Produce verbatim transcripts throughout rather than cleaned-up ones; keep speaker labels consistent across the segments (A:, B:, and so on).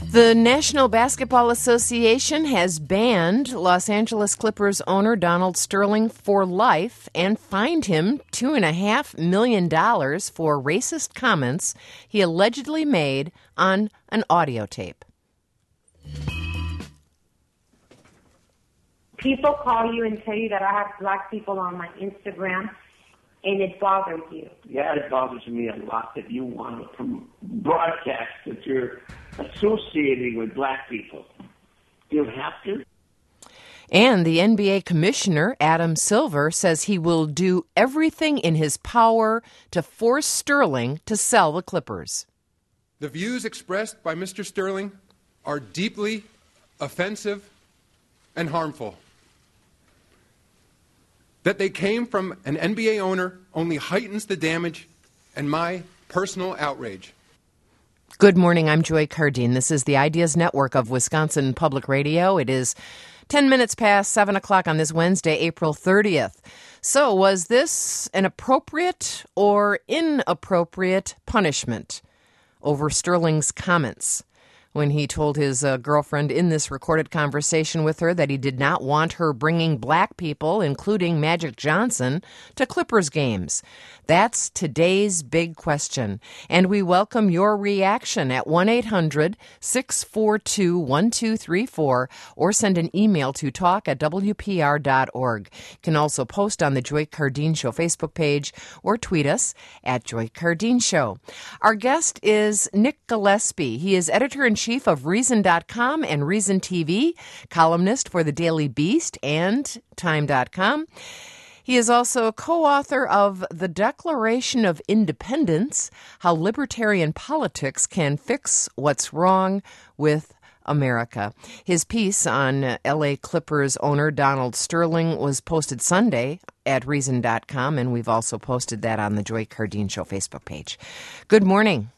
A: The National Basketball Association has banned Los Angeles Clippers owner Donald Sterling for life and fined him two and a half million dollars for racist comments he allegedly made on an audio tape.
B: People call you and tell you that I have black people on my Instagram, and it bothers you.
C: Yeah, it bothers me a lot that you want to broadcast that you're associating with black people. You have to.
A: And the N B A commissioner, Adam Silver, says he will do everything in his power to force Sterling to sell the Clippers.
D: The views expressed by Mister Sterling are deeply offensive and harmful. That they came from an N B A owner only heightens the damage and my personal outrage.
A: Good morning, I'm Joy Cardine. This is the Ideas Network of Wisconsin Public Radio. It is ten minutes past seven o'clock on this Wednesday, April thirtieth. So was this an appropriate or inappropriate punishment over Sterling's comments when he told his uh, girlfriend in this recorded conversation with her that he did not want her bringing black people, including Magic Johnson, to Clippers games? That's today's big question, and we welcome your reaction at one eight hundred six four two one two three four or send an email to talk at w p r dot org. You can also post on the Joy Cardine Show Facebook page or tweet us at Joy Cardine Show. Our guest is Nick Gillespie. He is editor-in-chief of Reason dot com and Reason T V, columnist for the Daily Beast and Time dot com. He is also a co-author of The Declaration of Independence, How Libertarian Politics Can Fix What's Wrong with America. His piece on L A Clippers owner Donald Sterling was posted Sunday at Reason dot com, and we've also posted that on the Joy Cardine Show Facebook page. Good morning.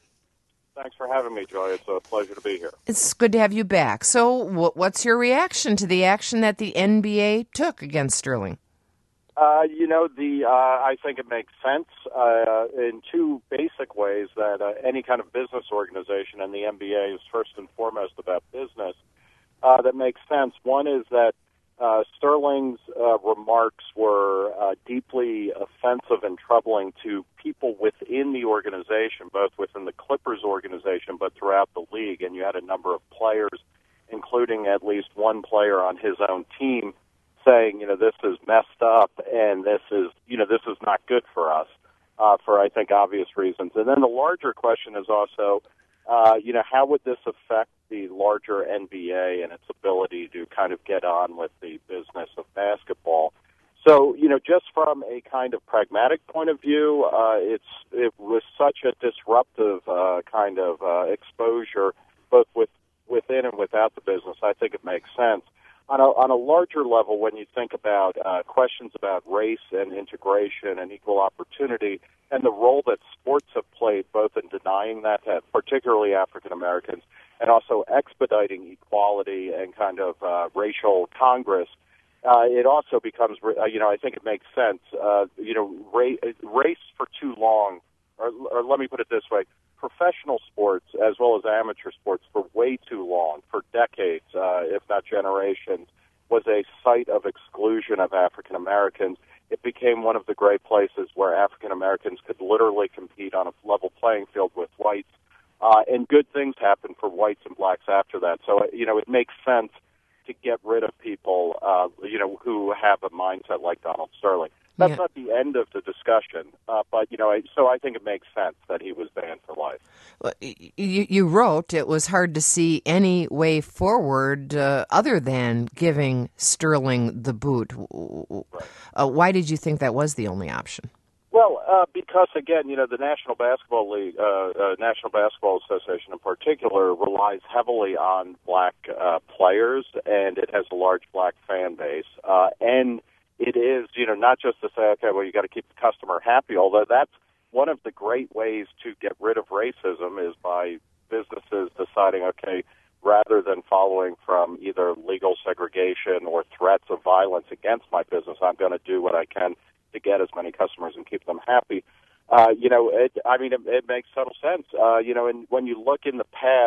E: Thanks for having me, Joy. It's a pleasure to be here.
A: It's good to have you back. So what's your reaction to the action that the N B A took against Sterling?
E: Uh, you know, the uh, I think it makes sense uh, in two basic ways that uh, any kind of business organization, and the N B A is first and foremost about business, uh, that makes sense. One is that uh, Sterling's uh, remarks were uh, deeply offensive and troubling to people within the organization, both within the Clippers organization but throughout the league. And you had a number of players, including at least one player on his own team, saying, you know, this is messed up and this is, you know, this is not good for us, uh, for, I think, obvious reasons. And then the larger question is also, uh, you know, how would this affect the larger N B A and its ability to kind of get on with the business of basketball? So, you know, just from a kind of pragmatic point of view, uh, it's it was such a disruptive uh, kind of uh, exposure, both with within and without the business. I think it makes sense. On a, on a larger level, when you think about uh, questions about race and integration and equal opportunity and the role that sports have played both in denying that, to particularly African Americans, and also expediting equality and kind of uh, racial congress, uh, it also becomes, uh, you know, I think it makes sense. Uh, you know, ra- race for too long, or, or let me put it this way, professional sports as well as amateur sports for way too long, for decades, uh, if not generations, was a site of exclusion of African Americans. It became one of the great places where African Americans could literally compete on a level playing field with whites, uh, and good things happened for whites and blacks after that. So, you know, it makes sense to get rid of people, uh, you know, who have a mindset like Donald Sterling. That's yeah. not the end of the discussion, uh, but, you know, I, so I think it makes sense that he was banned for life.
A: Well, you, you wrote it was hard to see any way forward uh, other than giving Sterling the boot. Right. Uh, why did you think that was the only option?
E: Well, uh, because, again, you know, the National Basketball League, uh, uh, National Basketball Association in particular, relies heavily on black uh, players, and it has a large black fan base. Uh, and it is, you know, not just to say, okay, well, you got to keep the customer happy, although that's one of the great ways to get rid of racism is by businesses deciding, okay, rather than following from either legal segregation or threats of violence against my business, I'm going to do what I can to get as many customers and keep them happy. Uh, you know, it, I mean, it, it makes total sense. Uh, you know, and when you look in the past,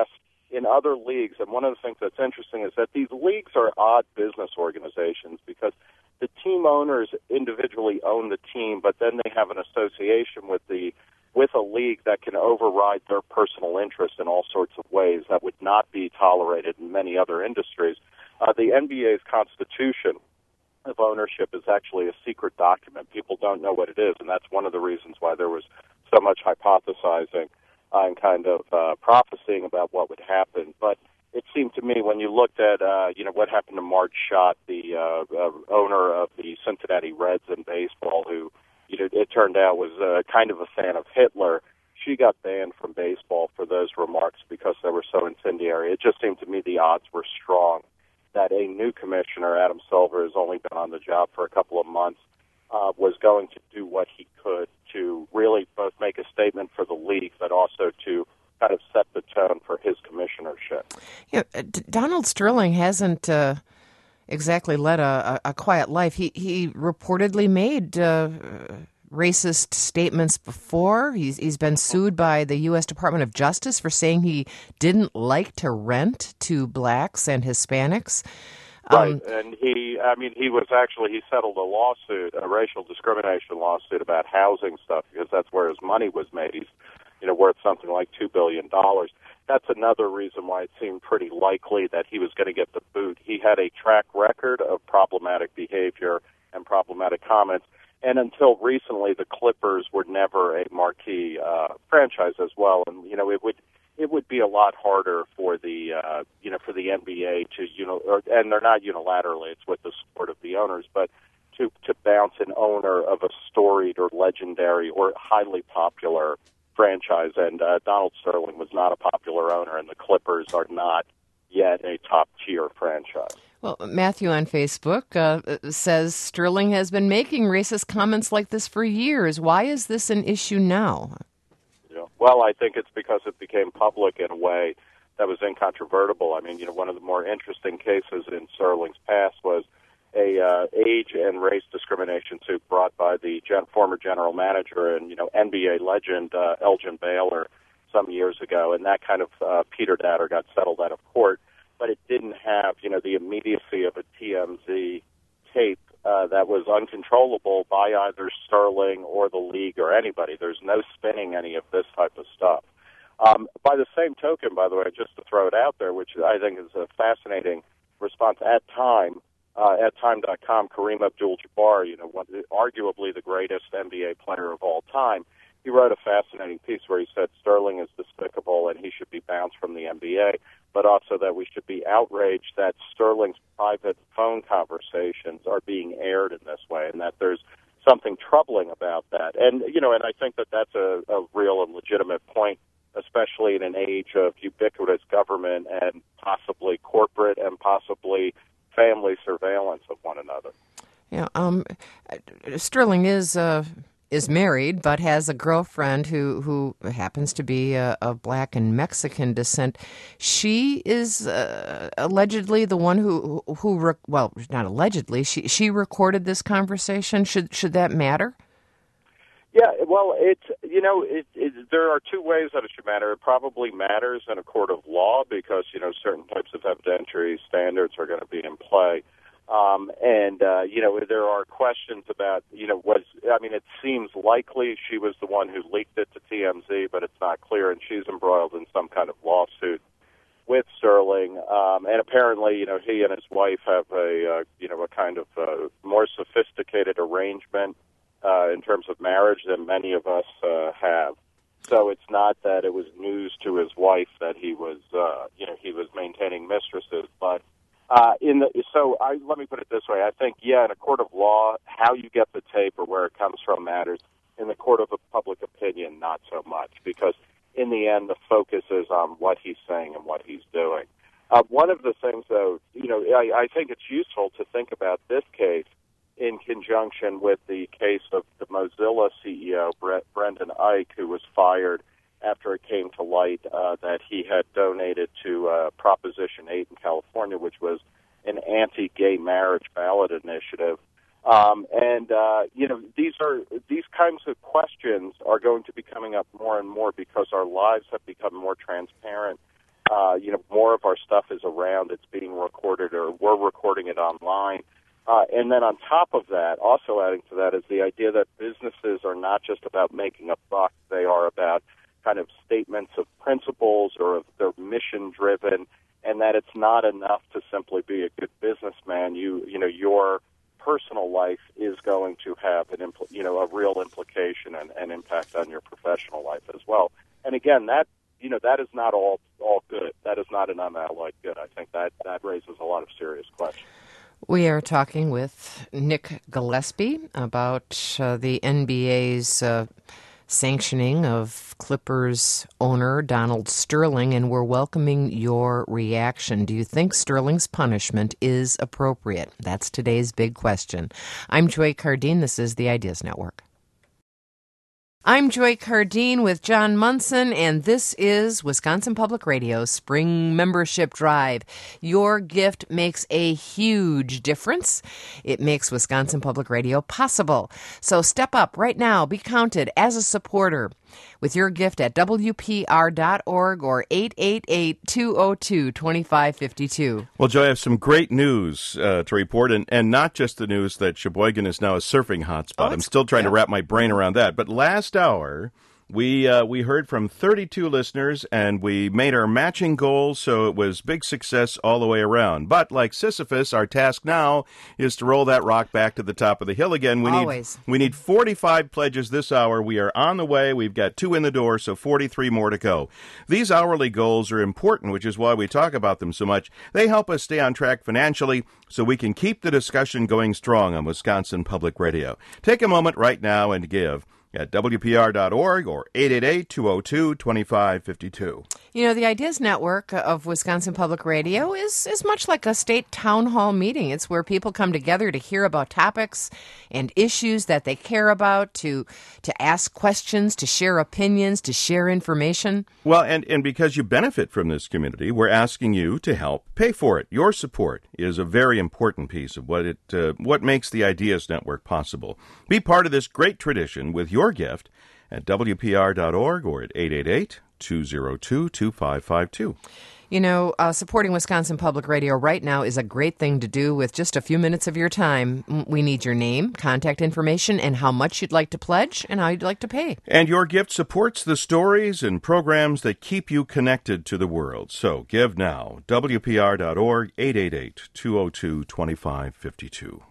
E: in other leagues, and one of the things that's interesting is that these leagues are odd business organizations because the team owners individually own the team, but then they have an association with the with a league that can override their personal interest in all sorts of ways that would not be tolerated in many other industries. Uh, the N B A's constitution of ownership is actually a secret document. People don't know what it is, and that's one of the reasons why there was so much hypothesizing uh, and kind of uh, prophesying about what would happen. But it seemed to me when you looked at, uh, you know, what happened to Marge Schott, the uh, uh, owner of the Cincinnati Reds in baseball, who, you know, it turned out was uh, kind of a fan of Hitler. She got banned from baseball for those remarks because they were so incendiary. It just seemed to me the odds were strong that a new commissioner, Adam Silver, has only been on the job for a couple of months, uh, was going to do what he could to really both make a statement for the league, but also to kind of set the tone for his commissionership.
A: Yeah, D- Donald Sterling hasn't uh, exactly led a, a, a quiet life. He he reportedly made uh, racist statements before. He's he's been sued by the U S Department of Justice for saying he didn't like to rent to blacks and Hispanics.
E: Right,
A: Um,
E: and he, I mean, he was actually, he settled a lawsuit, a racial discrimination lawsuit about housing stuff because that's where his money was made. He's, you know, worth something like two billion dollars. That's another reason why it seemed pretty likely that he was going to get the boot. He had a track record of problematic behavior and problematic comments, and until recently, the Clippers were never a marquee uh, franchise as well, and, you know, it would it would be a lot harder for the uh, you know for the N B A to you know or, and they're not unilaterally, it's with the support of the owners, but to to bounce an owner of a storied or legendary or highly popular franchise, and uh, Donald Sterling was not a popular owner, and the Clippers are not yet a top tier franchise.
A: Well, Matthew on Facebook uh, says Sterling has been making racist comments like this for years. Why is this an issue now?
E: Well, I think it's because it became public in a way that was incontrovertible. I mean, you know, one of the more interesting cases in Sterling's past was a uh, age and race discrimination suit brought by the gen- former general manager and, you know, N B A legend uh, Elgin Baylor some years ago, and that kind of uh, petered out or got settled out of court. But it didn't have, you know, the immediacy of a T M Z tape uh, that was uncontrollable by either Sterling or the league or anybody. There's no spinning any of this type of stuff. Um, by the same token, by the way, just to throw it out there, which I think is a fascinating response at Time, uh, at Time dot com, Kareem Abdul-Jabbar, you know, one, arguably the greatest N B A player of all time, he wrote a fascinating piece where he said Sterling is despicable and he should be bounced from the N B A, but also that we should be outraged that Sterling's private phone conversations are being aired in this way, and that there's something troubling about that. And, you know, and I think that that's a, a real and legitimate point, especially in an age of ubiquitous government and possibly corporate and possibly family surveillance of one another.
A: Yeah, um, Sterling is uh, is married, but has a girlfriend who, who happens to be uh, of black and Mexican descent. She is uh, allegedly the one who who rec- well, not allegedly. She she recorded this conversation. Should should that matter?
E: Yeah, well, it you know it, it, there are two ways that it should matter. It probably matters in a court of law because you know certain types of evidentiary standards are going to be in play. Um, and, uh, you know, there are questions about, you know, was, I mean, it seems likely she was the one who leaked it to T M Z, but it's not clear, and she's embroiled in some kind of lawsuit with Sterling. Um, and apparently, you know, he and his wife have a, uh, you know, a kind of uh, more sophisticated arrangement uh, in terms of marriage than many of us uh, have. So it's not that it was news to his wife that he was, uh, you know, he was maintaining mistresses, but Uh, in the, so I, let me put it this way. I think, yeah, in a court of law, how you get the tape or where it comes from matters. In the court of public opinion, not so much, because in the end, the focus is on what he's saying and what he's doing. Uh, one of the things, though, you know, I, I think it's useful to think about this case in conjunction with the case of the Mozilla C E O, Brett, Brendan Eich, who was fired after it came to light uh, that he had donated to uh, Proposition eight in California, which was an anti-gay marriage ballot initiative. Um, and, uh, you know, these are these kinds of questions are going to be coming up more and more because our lives have become more transparent Uh, you know, more of our stuff is around. It's being recorded, or we're recording it online. Uh, and then on top of that, also adding to that, is the idea that businesses are not just about making a buck. They are about kind of statements of principles, or of they're mission-driven, and that it's not enough to simply be a good businessman. You, you know, your personal life is going to have an, impl- you know, a real implication and, and impact on your professional life as well. And again, that, you know, that is not all all good. That is not an unalloyed good. I think that that raises a lot of serious questions.
A: We are talking with Nick Gillespie about uh, the N B A's uh, sanctioning of Clippers owner Donald Sterling, and we're welcoming your reaction. Do you think Sterling's punishment is appropriate? That's today's big question. I'm Joy Cardine. This is the Ideas Network. I'm Joy Cardine with John Munson, and this is Wisconsin Public Radio's Spring Membership Drive. Your gift makes a huge difference. It makes Wisconsin Public Radio possible. So step up right now. Be counted as a supporter with your gift at W P R dot org or eight eight eight, two oh two, two five five two.
F: Well, Joy, I have some great news uh, to report, and, and not just the news that Sheboygan is now a surfing hotspot.
A: Oh,
F: I'm still trying
A: yeah.
F: to wrap my brain around that. But last hour, we uh, we heard from thirty-two listeners, and we made our matching goals, so it was big success all the way around. But like Sisyphus, our task now is to roll that rock back to the top of the hill again. We
A: Always.
F: Need, we need forty-five pledges this hour. We are on the way. We've got two in the door, so forty-three more to go. These hourly goals are important, which is why we talk about them so much. They help us stay on track financially so we can keep the discussion going strong on Wisconsin Public Radio. Take a moment right now and give at W P R dot org or eight eight eight, two oh two, two five five two.
A: You know, the Ideas Network of Wisconsin Public Radio is, is much like a state town hall meeting. It's where people come together to hear about topics and issues that they care about, to to ask questions, to share opinions, to share information.
F: Well, and, and because you benefit from this community, we're asking you to help pay for it. Your support is a very important piece of what it uh, what makes the Ideas Network possible. Be part of this great tradition with your gift at W P R dot org or at eight eight eight, two oh two, two five five two.
A: You know, uh, supporting Wisconsin Public Radio right now is a great thing to do with just a few minutes of your time. We need your name, contact information, and how much you'd like to pledge and how you'd like to pay.
F: And your gift supports the stories and programs that keep you connected to the world. So give now. W P R dot org, eight eight eight, two oh two, two five five two.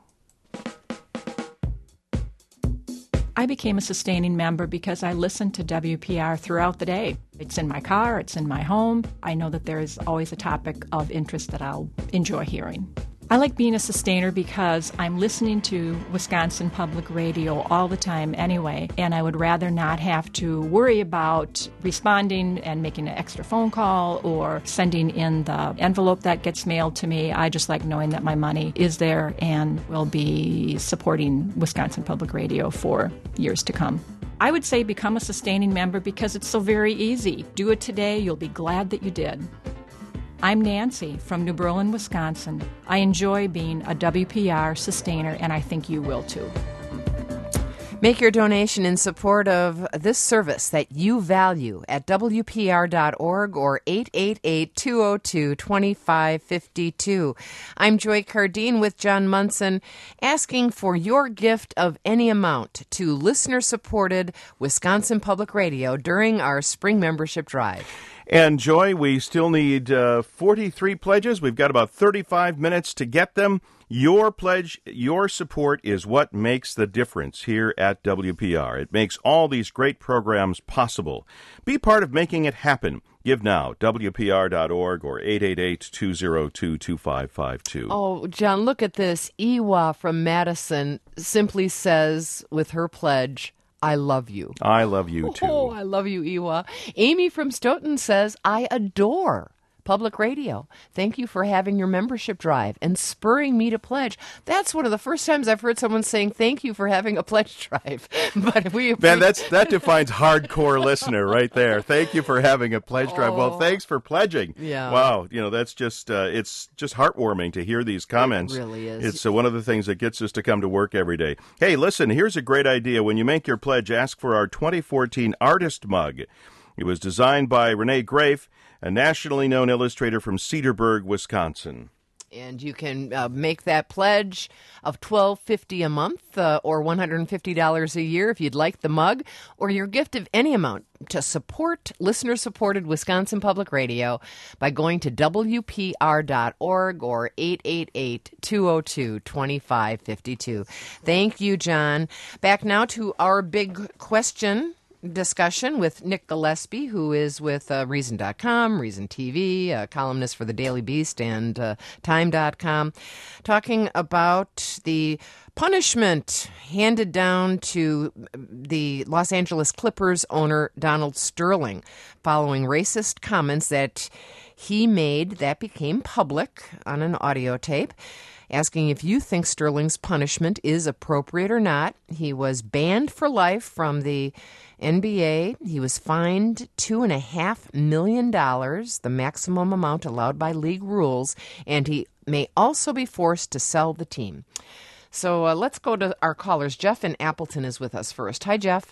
G: I became a sustaining member because I listened to W P R throughout the day. It's in my car, it's in my home. I know that there is always a topic of interest that I'll enjoy hearing. I like being a sustainer because I'm listening to Wisconsin Public Radio all the time anyway, and I would rather not have to worry about responding and making an extra phone call or sending in the envelope that gets mailed to me. I just like knowing that my money is there and will be supporting Wisconsin Public Radio for years to come. I would say become a sustaining member because it's so very easy. Do it today. You'll be glad that you did. I'm Nancy from New Berlin, Wisconsin. I enjoy being a W P R sustainer, and I think you will too.
A: Make your donation in support of this service that you value at W P R dot org or eight eight eight, two oh two, two five five two. I'm Joy Cardine with John Munson, asking for your gift of any amount to listener-supported Wisconsin Public Radio during our spring membership drive.
F: And, Joy, we still need uh, forty-three pledges. We've got about thirty-five minutes to get them. Your pledge, your support is what makes the difference here at W P R. It makes all these great programs possible. Be part of making it happen. Give now, W P R dot org or eight eight eight, two oh two, two five five two.
A: Oh, John, look at this. Ewa from Madison simply says with her pledge, I love you.
F: I love you, too.
A: Oh, I love you, Ewa. Amy from Stoughton says, I adore Public Radio. Thank you for having your membership drive and spurring me to pledge. That's one of the first times I've heard someone saying thank you for having a pledge drive. But we
F: Man, that's that defines hardcore listener right there. Thank you for having a pledge drive. Well, thanks for pledging.
A: Yeah.
F: Wow. You know, that's just uh, it's just heartwarming to hear these comments.
A: It really is.
F: It's uh, one of the things that gets us to come to work every day. Hey, listen, here's a great idea. When you make your pledge, ask for our twenty fourteen Artist Mug. It was designed by Renee Grafe, a nationally known illustrator from Cedarburg, Wisconsin.
A: And you can uh, make that pledge of twelve fifty a month uh, or one hundred fifty dollars a year if you'd like the mug, or your gift of any amount to support listener-supported Wisconsin Public Radio by going to W P R dot org or eight eight eight, two oh two, two five five two. Thank you, John. Back now to our big question discussion with Nick Gillespie, who is with uh, Reason dot com, Reason T V, a columnist for the Daily Beast and uh, Time dot com, talking about the punishment handed down to the Los Angeles Clippers owner Donald Sterling following racist comments that he made that became public on an audio tape, asking if you think Sterling's punishment is appropriate or not. He was banned for life from the N B A. He was fined two and a half million dollars, the maximum amount allowed by league rules, and he may also be forced to sell the team. So uh, let's go to our callers. Jeff in Appleton is with us first. Hi, Jeff.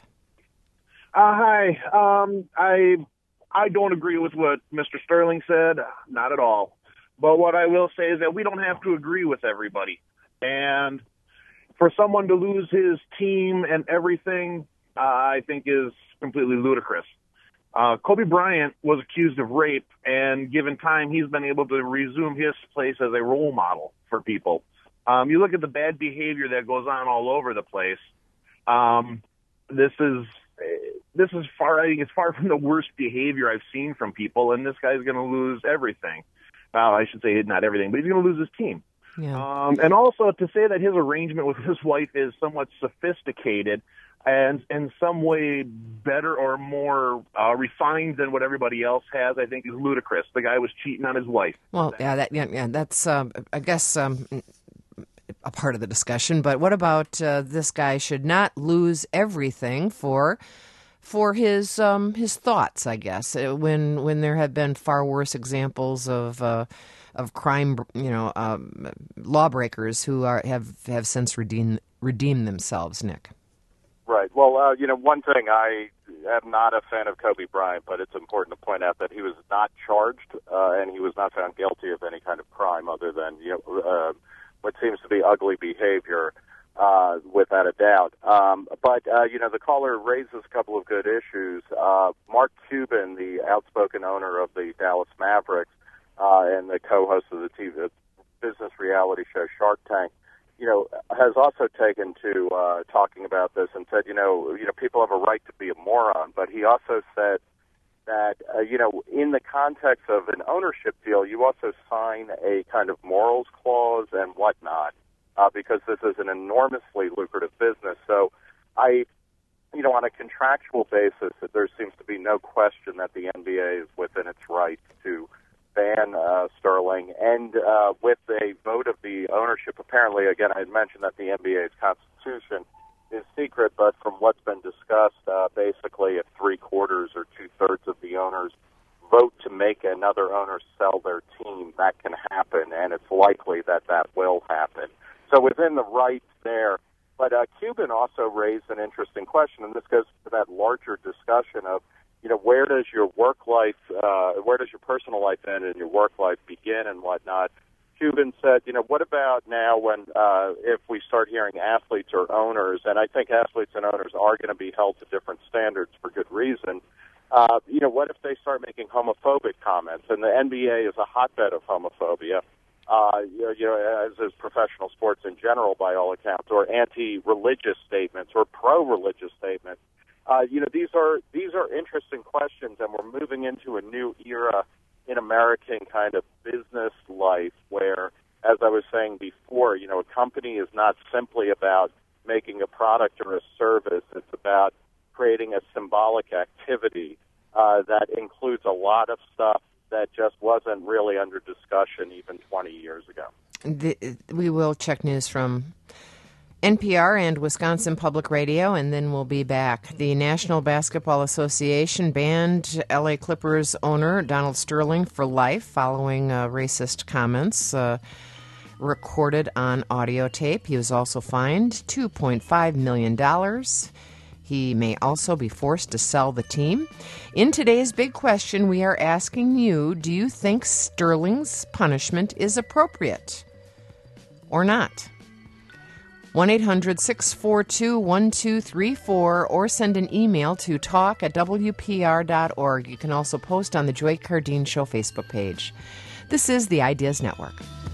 H: Uh, hi. Um, I I don't agree with what Mister Sterling said, not at all. But what I will say is that we don't have to agree with everybody. And for someone to lose his team and everything, uh, I think is completely ludicrous. Uh, Kobe Bryant was accused of rape, and given time, he's been able to resume his place as a role model for people. Um, you look at the bad behavior that goes on all over the place. Um, this is this is far. I think it's far from the worst behavior I've seen from people, and this guy's going to lose everything. Well, I should say not everything, but he's going to lose his team.
A: Yeah.
H: Um, and also to say that his arrangement with his wife is somewhat sophisticated and in some way better or more uh, refined than what everybody else has, I think is ludicrous. The guy was cheating on his wife.
A: Well, yeah, that, yeah, yeah that's, um, I guess, um, a part of the discussion. But what about uh, this guy should not lose everything for for his um, his thoughts, I guess, when when there have been far worse examples of uh, of crime, you know, um, lawbreakers who are have, have since redeemed redeemed themselves, Nick.
E: Right. Well, uh, you know, one thing, I am not a fan of Kobe Bryant, but it's important to point out that he was not charged uh, and he was not found guilty of any kind of crime other than, you know, uh, what seems to be ugly behavior. Uh, without a doubt. Um, but, uh, you know, the caller raises a couple of good issues. Uh, Mark Cuban, the outspoken owner of the Dallas Mavericks uh, and the co-host of the T V business reality show Shark Tank, you know, has also taken to uh, talking about this and said, you know, you know, people have a right to be a moron. But he also said that, uh, you know, in the context of an ownership deal, you also sign a kind of morals clause and whatnot. Uh, because this is an enormously lucrative business. So I, you know, on a contractual basis, there seems to be no question that the N B A is within its right to ban uh, Sterling. And uh, with a vote of the ownership, apparently, again, I had mentioned that the N B A's constitution is secret, but from what's been discussed, uh, basically if three-quarters or two-thirds of the owners vote to make another owner sell their team, that can happen, and it's likely that that will happen. So within the rights there. But uh, Cuban also raised an interesting question, and this goes to that larger discussion of, you know, where does your work life, uh, where does your personal life end and your work life begin and whatnot. Cuban said, you know, what about now when, uh, if we start hearing athletes or owners, and I think athletes and owners are going to be held to different standards for good reason, uh, you know, what if they start making homophobic comments? And the N B A is a hotbed of homophobia. Uh, you know, as is professional sports in general, by all accounts, or anti-religious statements or pro-religious statements. Uh, you know, these are these are interesting questions, and we're moving into a new era in American kind of business life where, as I was saying before, you know, a company is not simply about making a product or a service. It's about creating a symbolic activity uh, that includes a lot of stuff that just wasn't really under discussion even twenty years ago.
A: The, we will check news from N P R and Wisconsin Public Radio, and then we'll be back. The National Basketball Association banned L A Clippers owner Donald Sterling for life following uh, racist comments uh, recorded on audio tape. He was also fined two point five million dollars. He may also be forced to sell the team. In today's big question, we are asking you, do you think Sterling's punishment is appropriate or not? one eight hundred six four two one two three four or send an email to talk at W P R dot org. You can also post on the Joy Cardeen Show Facebook page. This is the Ideas Network.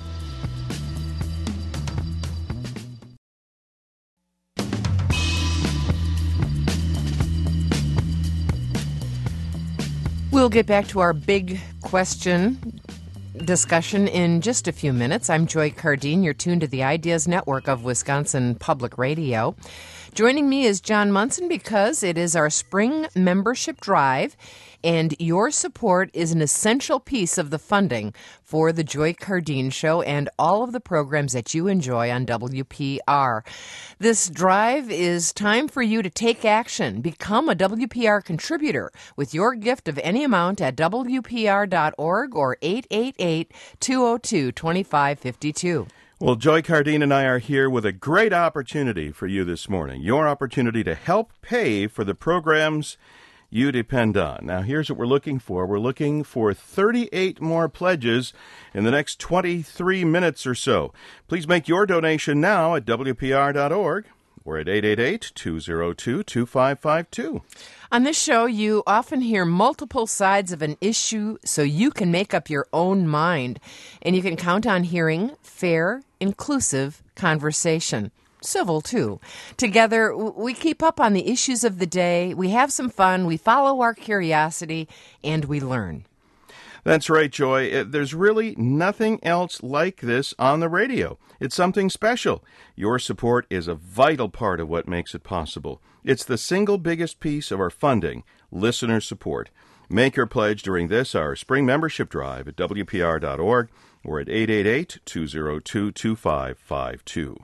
A: We'll get back to our big question discussion in just a few minutes. I'm Joy Cardeen. You're tuned to the Ideas Network of Wisconsin Public Radio. Joining me is John Munson because it is our spring membership drive, and your support is an essential piece of the funding for the Joy Cardeen Show and all of the programs that you enjoy on W P R. This drive is time for you to take action. Become a W P R contributor with your gift of any amount at W P R dot org or eight eight eight, two oh two, two five five two.
F: Well, Joy Cardeen and I are here with a great opportunity for you this morning. Your opportunity to help pay for the programs you depend on. Now, here's what we're looking for. We're looking for thirty-eight more pledges in the next twenty-three minutes or so. Please make your donation now at W P R dot org or at eight eight eight, two oh two, two five five two.
A: On this show, you often hear multiple sides of an issue so you can make up your own mind. And you can count on hearing fair, inclusive conversation. Civil, too. Together, we keep up on the issues of the day, we have some fun, we follow our curiosity, and we learn.
F: That's right, Joy. There's really nothing else like this on the radio. It's something special. Your support is a vital part of what makes it possible. It's the single biggest piece of our funding, listener support. Make your pledge during this, our spring membership drive at W P R dot org or at eight eight eight, two oh two, two five five two.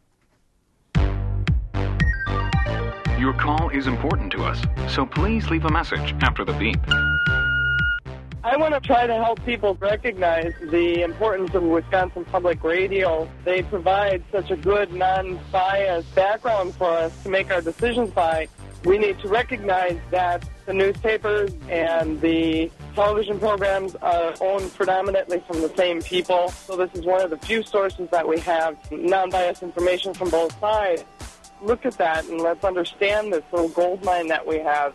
I: Your call is important to us, so please leave a message after the beep.
J: I want to try to help people recognize the importance of Wisconsin Public Radio. They provide such a good, non-biased background for us to make our decisions by. We need to recognize that the newspapers and the television programs are owned predominantly from the same people. So this is one of the few sources that we have non-biased information from both sides. Look at that and let's understand this little gold mine that we have.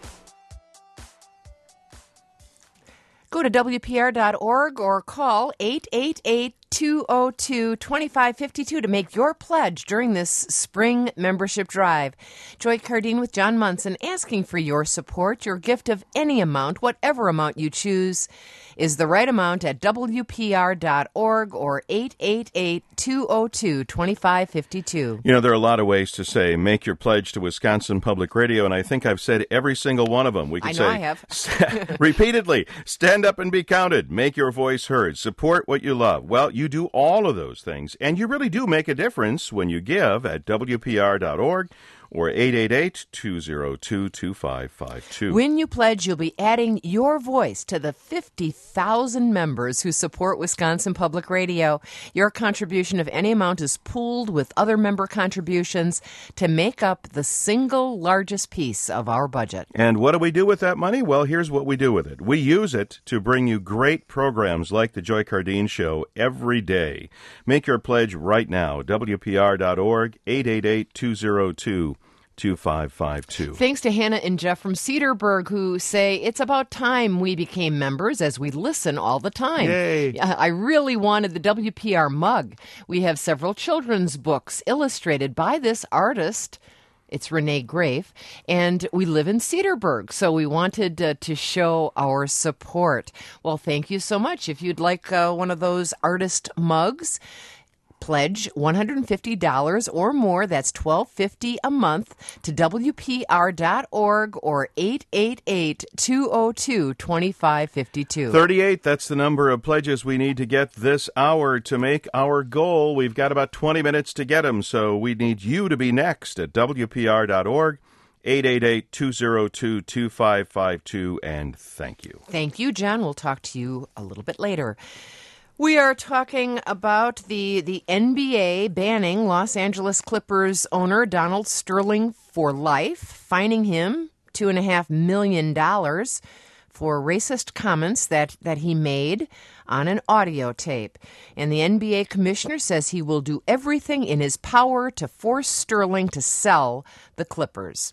A: Go to W P R dot org or call eight eight eight, two oh two, two five five two to make your pledge during this spring membership drive. Joy Cardeen with John Munson asking for your support. Your gift of any amount, whatever amount you choose, is the right amount at W P R dot org or eight eight eight, two oh two, two five five two.
F: You know, there are a lot of ways to say make your pledge to Wisconsin Public Radio, and I think I've said every single one of them. We could
A: I know
F: say
A: I have.
F: repeatedly, stand up and be counted, make your voice heard, support what you love. Well, you do all of those things, and you really do make a difference when you give at W P R dot org or eight eight eight, two oh two, two five five two.
A: When you pledge, you'll be adding your voice to the fifty thousand members who support Wisconsin Public Radio. Your contribution of any amount is pooled with other member contributions to make up the single largest piece of our budget.
F: And what do we do with that money? Well, here's what we do with it. We use it to bring you great programs like the Joy Cardeen Show every day. Make your pledge right now, W P R dot org, eight eight eight, two oh two, two five five two.
A: Thanks to Hannah and Jeff from Cedarburg, who say it's about time we became members as we listen all the time.
F: Yay.
A: I really wanted the W P R mug. We have several children's books illustrated by this artist. It's Renee Grafe, and we live in Cedarburg, so we wanted uh, to show our support. Well, thank you so much. If you'd like uh, one of those artist mugs, pledge one hundred fifty dollars or more, that's twelve fifty a month, to W P R dot org or eight eight eight, two oh two, two five five two.
F: thirty-eight, that's the number of pledges we need to get this hour to make our goal. We've got about twenty minutes to get them, so we need you to be next at W P R dot org, eight eight eight, two oh two, two five five two, and thank you.
A: Thank you, John. We'll talk to you a little bit later. We are talking about the, the N B A banning Los Angeles Clippers owner Donald Sterling for life, fining him two and a half million dollars for racist comments that, that he made on an audio tape. And the N B A commissioner says he will do everything in his power to force Sterling to sell the Clippers.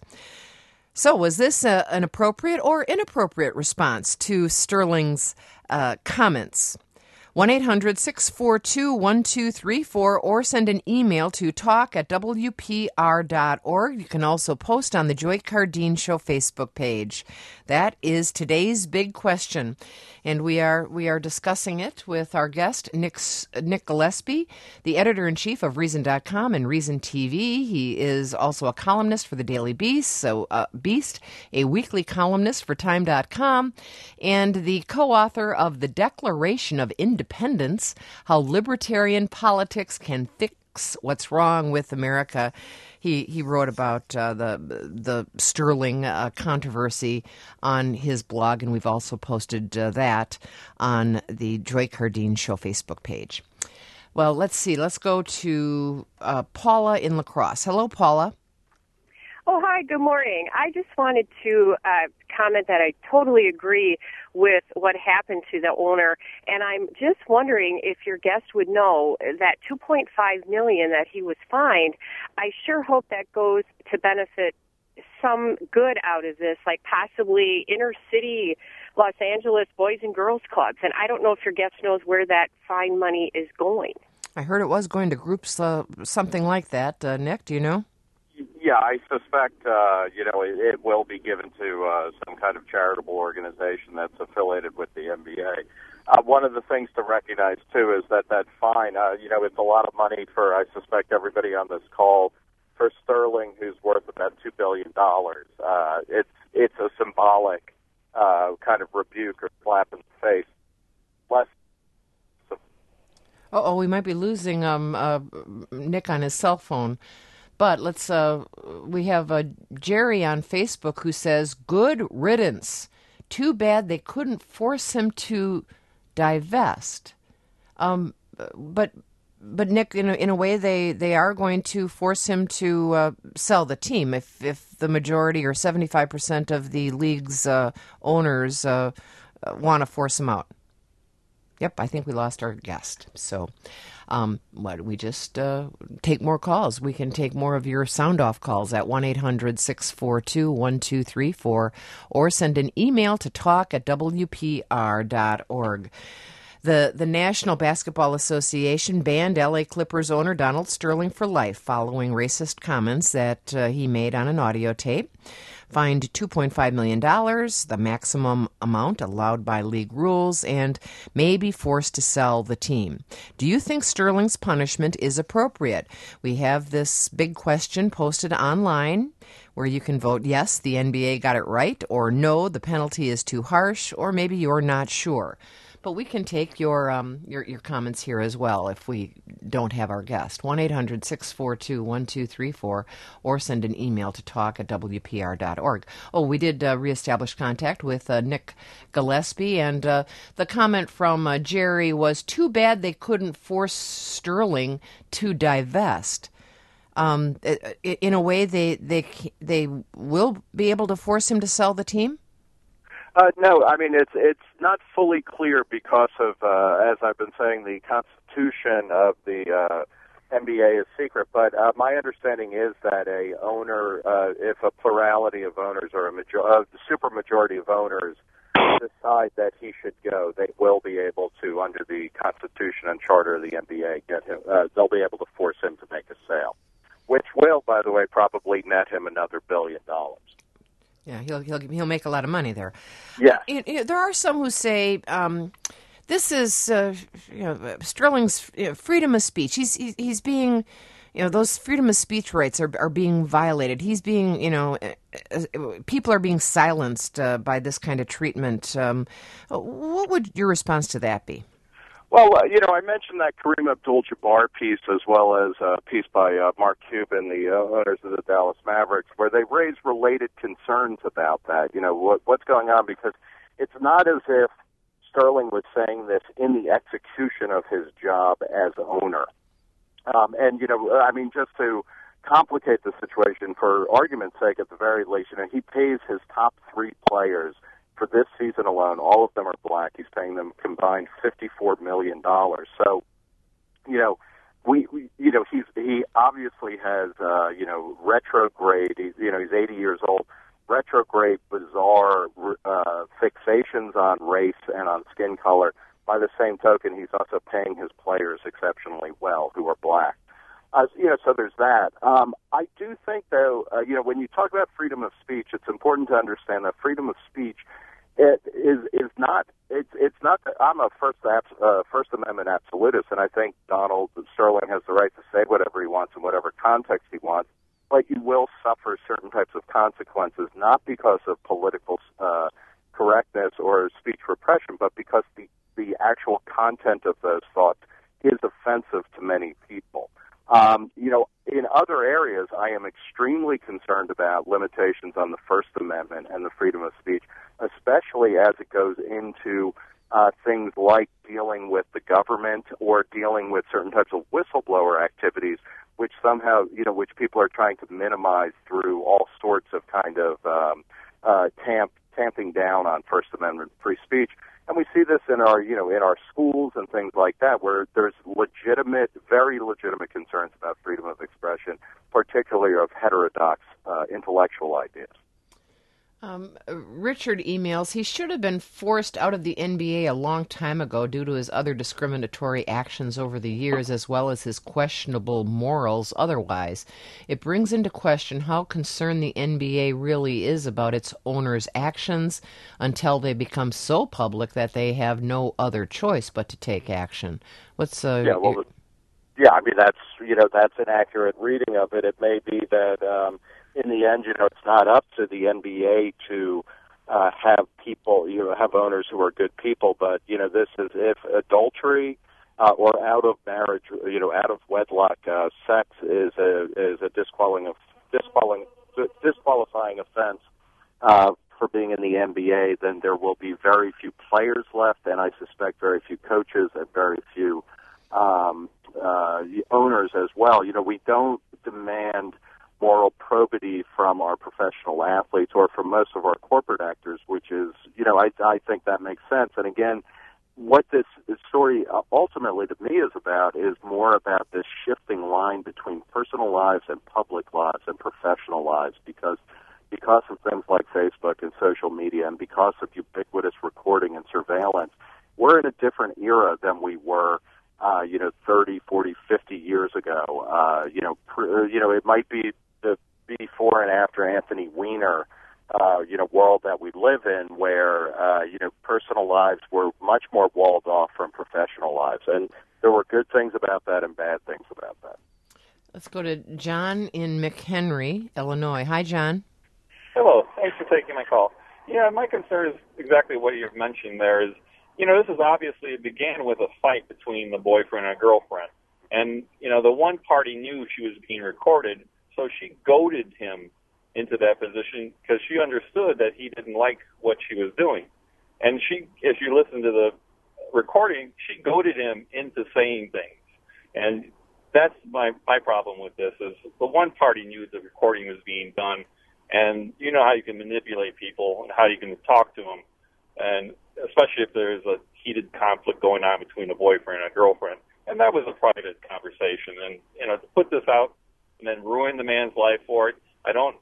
A: So was this a, an appropriate or inappropriate response to Sterling's uh, comments? one eight hundred six four two one two three four or send an email to talk at w p r dot org. You can also post on the Joy Cardine Show Facebook page. That is today's big question, and we are we are discussing it with our guest, Nick, Nick Gillespie, the editor-in-chief of Reason dot com and Reason T V. He is also a columnist for the Daily Beast, so uh, Beast, a weekly columnist for Time dot com, and the co-author of The Declaration of Independence, How Libertarian Politics Can Fix What's Wrong with America. He he wrote about uh, the the Sterling uh, controversy on his blog, and we've also posted uh, that on the Joy Cardine Show Facebook page. Well, let's see. Let's go to uh, Paula in La Crosse. Hello, Paula.
K: Oh, hi. Good morning. I just wanted to uh, comment that I totally agree with what happened to the owner, and I'm just wondering if your guest would know that two point five million dollars that he was fined. I sure hope that goes to benefit some good out of this, like possibly inner city Los Angeles Boys and Girls Clubs. And I don't know if your guest knows where that fine money is going.
A: I heard it was going to groups, uh, something like that. Uh, Nick, do you know?
E: Yeah, I suspect, uh, you know, it, it will be given to uh, some kind of charitable organization that's affiliated with the N B A. Uh, one of the things to recognize, too, is that that fine, uh, you know, it's a lot of money for, I suspect, everybody on this call. For Sterling, who's worth about two billion dollars, uh, it's, it's a symbolic uh, kind of rebuke or slap in the face. Less.
A: Oh, we might be losing um, uh, Nick on his cell phone. But let's, uh, we have uh, Jerry on Facebook who says, good riddance. Too bad they couldn't force him to divest. Um, but, but Nick, in a, in a way, they, they are going to force him to uh, sell the team if, if the majority or seventy-five percent of the league's uh, owners uh, want to force him out. Yep, I think we lost our guest. So um, why don't we just uh, take more calls? We can take more of your sound-off calls at one eight hundred six four two one two three four or send an email to talk at w p r dot org. The, the National Basketball Association banned L A Clippers owner Donald Sterling for life following racist comments that uh, he made on an audio tape. Fined two point five million dollars, the maximum amount allowed by league rules, and may be forced to sell the team. Do you think Sterling's punishment is appropriate? We have this big question posted online where you can vote yes, the N B A got it right, or no, the penalty is too harsh, or maybe you're not sure. But we can take your um, your, your comments here as well if we don't have our guest. one eight hundred six four two one two three four or send an email to talk at w p r dot org. Oh, we did uh, reestablish contact with uh, Nick Gillespie, and uh, the comment from uh, Jerry was, too bad they couldn't force Sterling to divest. Um, in a way, they, they, they will be able to force him to sell the team?
E: Uh, no, I mean, it's it's not fully clear because of, uh, as I've been saying, the constitution of the uh, N B A is secret. But uh, my understanding is that a owner, uh, if a plurality of owners or a major- uh, super majority of owners decide that he should go, they will be able to, under the constitution and charter of the N B A, get him. Uh, they'll be able to force him to make a sale, which will, by the way, probably net him another billion dollars.
A: Yeah, he'll he'll he'll make a lot of money there.
E: Yeah,
A: it, it, there are some who say um, this is uh, you know Sterling's you know, freedom of speech. He's he, he's being you know those freedom of speech rights are are being violated. He's being you know people are being silenced uh, by this kind of treatment. Um, what would your response to that be?
E: Well, uh, you know, I mentioned that Kareem Abdul-Jabbar piece as well as a piece by uh, Mark Cuban, the uh, owners of the Dallas Mavericks, where they raised related concerns about that. You know, what, what's going on, because it's not as if Sterling was saying this in the execution of his job as owner. Um, and, you know, I mean, just to complicate the situation, for argument's sake, at the very least, you know, he pays his top three players for this season alone. All of them are black. He's paying them combined fifty-four million dollars. So, you know, we, we you know, he's he obviously has, uh, you know, retrograde. He's, you know, he's eighty years old. Retrograde, bizarre uh, fixations on race and on skin color. By the same token, he's also paying his players exceptionally well, who are black. Uh, you know, so there's that. Um, I do think, though, uh, you know, when you talk about freedom of speech, it's important to understand that freedom of speech it is is not. It's it's not. I'm a first uh, First Amendment absolutist, and I think Donald Sterling has the right to say whatever he wants in whatever context he wants. But you will suffer certain types of consequences, not because of political uh, correctness or speech repression, but because the the actual content of those thoughts is offensive to many people. Um, you know, in other areas, I am extremely concerned about limitations on the First Amendment and the freedom of speech, especially as it goes into uh, things like dealing with the government or dealing with certain types of whistleblower activities, which somehow, you know, which people are trying to minimize through all sorts of kind of um, uh, tamp, tamping down on First Amendment free speech. And we see this in our, you know, in our schools and things like that, where there's legitimate, very legitimate concerns about freedom of expression, particularly of heterodox uh, intellectual ideas.
A: Um, Richard emails, he should have been forced out of the N B A a long time ago due to his other discriminatory actions over the years, as well as his questionable morals otherwise. It brings into question how concerned the N B A really is about its owners' actions until they become so public that they have no other choice but to take action. What's uh,
E: yeah, well, your... yeah, I mean, that's, you know, that's an accurate reading of it. It may be that, um, in the end, you know, it's not up to the N B A to uh, have people, you know, have owners who are good people. But, you know, this is if adultery uh, or out of marriage, you know, out of wedlock uh, sex is a is a disqualifying disqualifying disqualifying offense uh, for being in the N B A, then there will be very few players left, and I suspect very few coaches and very few um, uh, owners as well. You know, we don't demand moral probity from our professional athletes or from most of our corporate actors, which is, you know, I, I think that makes sense. And again, what this, this story ultimately to me is about is more about this shifting line between personal lives and public lives and professional lives, because because of things like Facebook and social media and because of ubiquitous recording and surveillance, we're in a different era than we were Uh, you know, thirty, forty, fifty years ago. Uh, you know, pr- you know, it might be the before and after Anthony Weiner, uh, you know, world that we live in, where uh, you know, personal lives were much more walled off from professional lives, and there were good things about that and bad things about that.
A: Let's go to John in McHenry, Illinois. Hi, John.
L: Hello. Thanks for taking my call. Yeah, my concern is exactly what you've mentioned there. Is You know, this is obviously, it began with a fight between the boyfriend and girlfriend. And, you know, the one party knew she was being recorded, so she goaded him into that position because she understood that he didn't like what she was doing. And she, if you listen to the recording, she goaded him into saying things. And that's my, my problem with this, is the one party knew the recording was being done. And you know how you can manipulate people and how you can talk to them. And especially if there's a heated conflict going on between a boyfriend and a girlfriend. And that was a private conversation. And, you know, to put this out and then ruin the man's life for it, I don't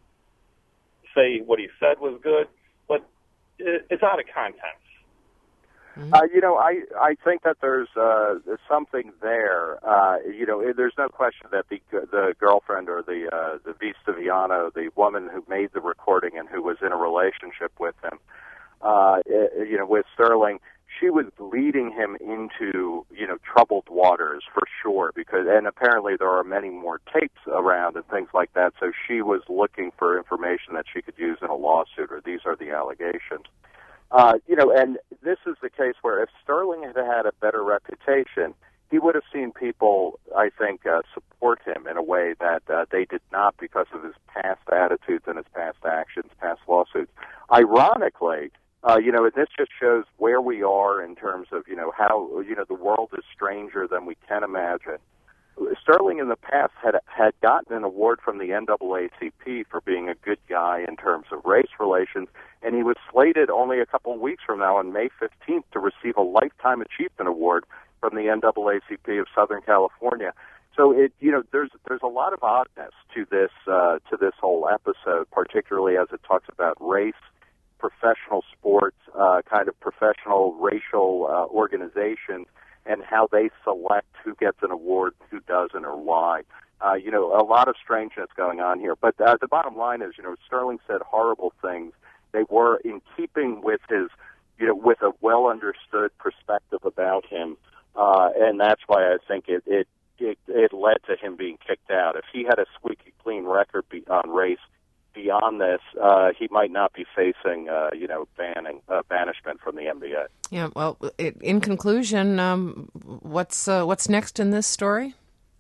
L: say what he said was good, but it, it's out of context.
E: Mm-hmm. Uh, you know, I, I think that there's, uh, there's something there. Uh, you know, there's no question that the the girlfriend or the uh, the Vistaviano, the woman who made the recording and who was in a relationship with him, Uh, you know, with Sterling, she was leading him into, you know, troubled waters for sure, because, and apparently there are many more tapes around and things like that, so she was looking for information that she could use in a lawsuit, or these are the allegations. Uh, you know, and this is the case where if Sterling had had a better reputation, he would have seen people, I think, uh, support him in a way that uh, they did not because of his past attitudes and his past actions, past lawsuits. Ironically, Uh, you know, this just shows where we are in terms of, you know, how, you know, the world is stranger than we can imagine. Sterling in the past had had gotten an award from the N double A C P for being a good guy in terms of race relations, and he was slated only a couple of weeks from now on May fifteenth to receive a Lifetime Achievement Award from the N double A C P of Southern California. So it, you know, there's there's a lot of oddness to this uh, to this whole episode, particularly as it talks about race, professional sports, uh, kind of professional racial uh, organizations, and how they select who gets an award, who doesn't, or why. Uh, you know, a lot of strangeness going on here. But uh, the bottom line is, you know, Sterling said horrible things. They were in keeping with his, you know, with a well-understood perspective about him, uh, and that's why I think it, it it it led to him being kicked out. If he had a squeaky clean record be- on race beyond this, uh, he might not be facing, uh, you know, banning, uh, banishment from the N B A.
A: Yeah. Well, it, in conclusion, um, what's uh, what's next in this story?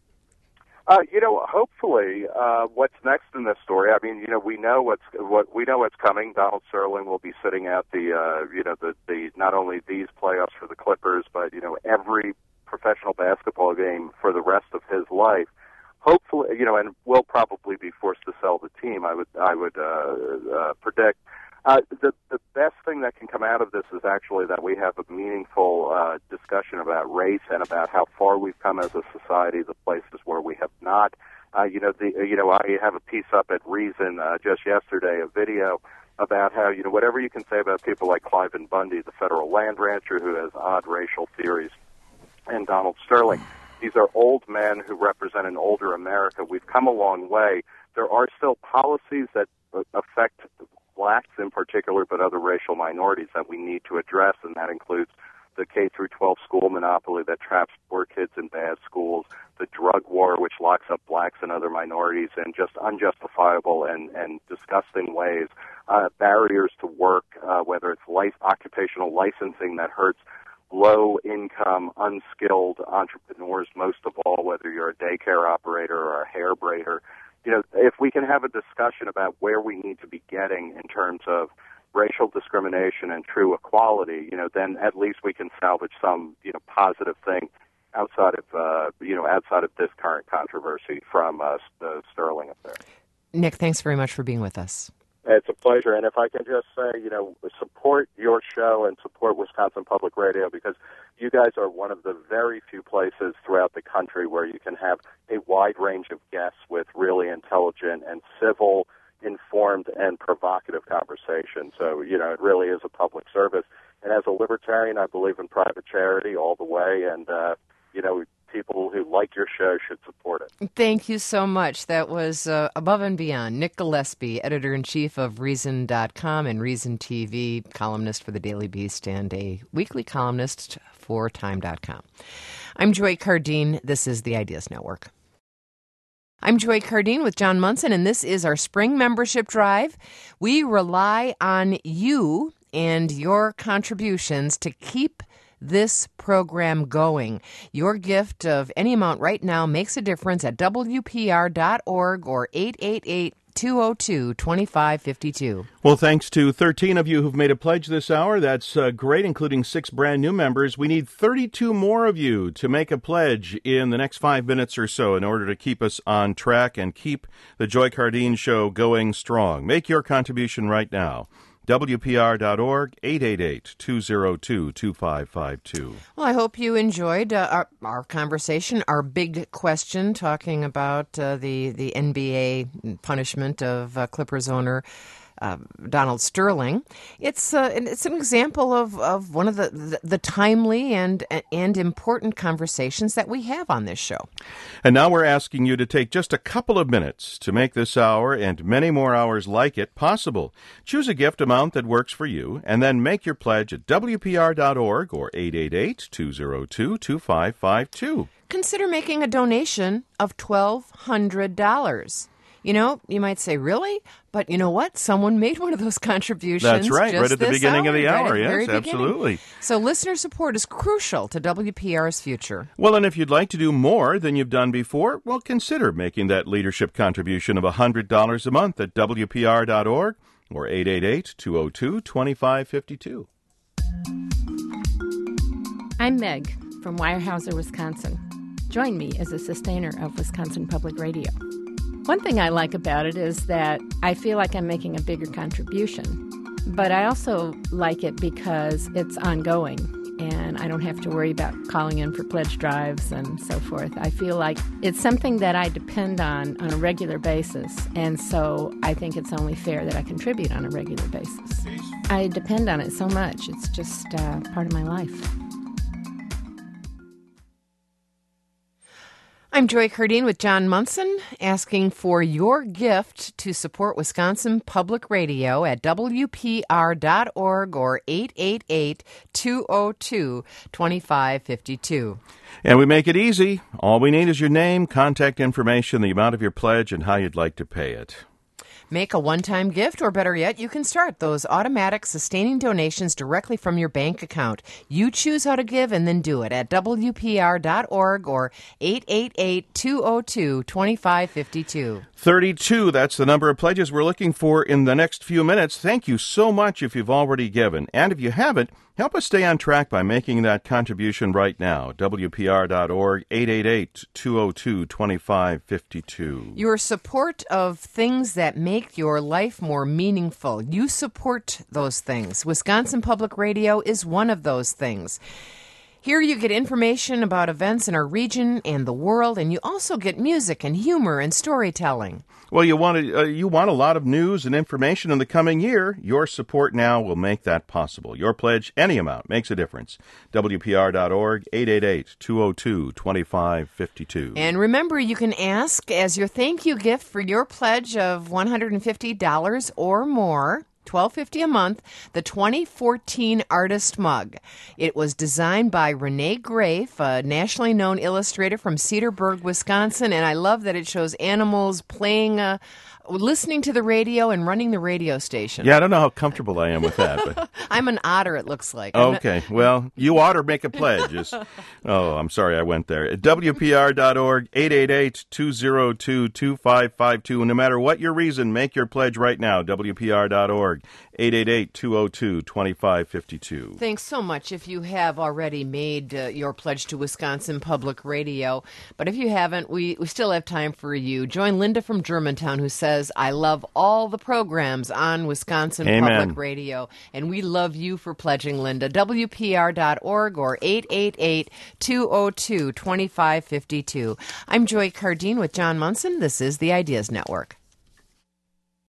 E: Uh, you know, hopefully, uh, what's next in this story? I mean, you know, we know what's what we know what's coming. Donald Sterling will be sitting out the, uh, you know, the the not only these playoffs for the Clippers, but you know, every professional basketball game for the rest of his life. Hopefully, you know, and will probably be forced to sell the team. I would, I would uh, uh, predict. Uh, the the best thing that can come out of this is actually that we have a meaningful uh, discussion about race and about how far we've come as a society, the places where we have not. Uh, you know, the you know, I have a piece up at Reason uh, just yesterday, a video about how, you know, whatever you can say about people like Cliven Bundy, the federal land rancher who has odd racial theories, and Donald Sterling. These are old men who represent an older America. We've come a long way. There are still policies that affect blacks in particular, but other racial minorities that we need to address, and that includes the K through twelve school monopoly that traps poor kids in bad schools, the drug war which locks up blacks and other minorities in just unjustifiable and, and disgusting ways, uh, barriers to work, uh, whether it's life, occupational licensing that hurts low-income, unskilled entrepreneurs, most of all, whether you're a daycare operator or a hair braider. You know, if we can have a discussion about where we need to be getting in terms of racial discrimination and true equality, you know, then at least we can salvage some, you know, positive thing outside of, uh, you know, outside of this current controversy from uh, the Sterling affair.
A: Nick, thanks very much for being with us.
E: It's a pleasure. And if I can just say, you know, support your show and support Wisconsin Public Radio, because you guys are one of the very few places throughout the country where you can have a wide range of guests with really intelligent and civil, informed, and provocative conversation. So, you know, it really is a public service. And as a libertarian, I believe in private charity all the way. And, uh, you know, people who like your show should support it.
A: Thank you so much. That was uh, Above and Beyond. Nick Gillespie, editor-in-chief of Reason dot com and Reason T V, columnist for the Daily Beast and a weekly columnist for Time dot com. I'm Joy Cardine. This is the Ideas Network. I'm Joy Cardine with John Munson, and this is our spring membership drive. We rely on you and your contributions to keep this program going. Your gift of any amount right now makes a difference at W P R dot org or eight eight eight, two oh two, two five five two.
F: Well, thanks to thirteen of you who've made a pledge this hour. That's uh, great, including six brand new members. We need thirty-two more of you to make a pledge in the next five minutes or so in order to keep us on track and keep the Joy Cardine Show going strong. Make your contribution right now. W P R dot org, eight eight eight, two oh two, two five five two.
A: Well, I hope you enjoyed uh, our, our conversation, our big question, talking about uh, the, the N B A punishment of uh, Clippers owner Uh, Donald Sterling. It's uh, it's an example of, of one of the, the, the timely and and important conversations that we have on this show.
F: And now we're asking you to take just a couple of minutes to make this hour and many more hours like it possible. Choose a gift amount that works for you, and then make your pledge at W P R dot org or eight eight eight, two oh two, two five five two.
A: Consider making a donation of twelve hundred dollars. You know, you might say, really? But you know what? Someone made one of those contributions.
F: That's right,
A: just
F: right at the beginning
A: hour,
F: of the
A: right
F: hour.
A: The
F: Yes, absolutely.
A: Beginning. So listener support is crucial to W P R's future.
F: Well, and if you'd like to do more than you've done before, well, consider making that leadership contribution of one hundred dollars a month at W P R dot org or eight eight eight, two oh two, two five five two.
G: I'm Meg from Weyerhaeuser, Wisconsin. Join me as a sustainer of Wisconsin Public Radio. One thing I like about it is that I feel like I'm making a bigger contribution, but I also like it because it's ongoing and I don't have to worry about calling in for pledge drives and so forth. I feel like it's something that I depend on on a regular basis, and so I think it's only fair that I contribute on a regular basis. I depend on it so much. It's just uh, part of my life.
A: I'm Joy Cardine with John Munson, asking for your gift to support Wisconsin Public Radio at W P R dot org or eight eight eight, two oh two, two five five two.
F: And we make it easy. All we need is your name, contact information, the amount of your pledge, and how you'd like to pay it.
A: Make a one-time gift, or better yet, you can start those automatic sustaining donations directly from your bank account. You choose how to give and then do it at W P R dot org or eight eight eight, two oh two, two five five two.
F: thirty-two, that's the number of pledges we're looking for in the next few minutes. Thank you so much if you've already given. And if you haven't, help us stay on track by making that contribution right now. W P R dot org, eight eight eight, two oh two, two five five two.
A: Your support of things that make your life more meaningful. You support those things. Wisconsin Public Radio is one of those things. Here you get information about events in our region and the world, and you also get music and humor and storytelling.
F: Well, you want to, uh, you want a lot of news and information in the coming year. Your support now will make that possible. Your pledge, any amount, makes a difference. W P R dot org, eight eight eight, two oh two, two five five two.
A: And remember, you can ask as your thank you gift for your pledge of one hundred fifty dollars or more, twelve fifty a month, the twenty fourteen Artist Mug. It was designed by Renee Grafe, a nationally known illustrator from Cedarburg, Wisconsin, and I love that it shows animals playing, uh, listening to the radio and running the radio station.
F: Yeah, I don't know how comfortable I am with that. But
A: I'm an otter, it looks like.
F: Okay, well, you ought to make a pledge. It's, oh, I'm sorry I went there. W P R dot org, eight eight eight, two oh two, two five five two. And no matter what your reason, make your pledge right now. W P R dot org, eight eight eight, two oh two, two five five two.
A: Thanks so much if you have already made uh, your pledge to Wisconsin Public Radio. But if you haven't, we, we still have time for you. Join Linda from Germantown, who says, I love all the programs on Wisconsin
F: Amen.
A: Public Radio. And we love you for pledging, Linda. W P R dot org or eight eight eight, two oh two, two five five two. I'm Joy Cardine with John Munson. This is the Ideas Network.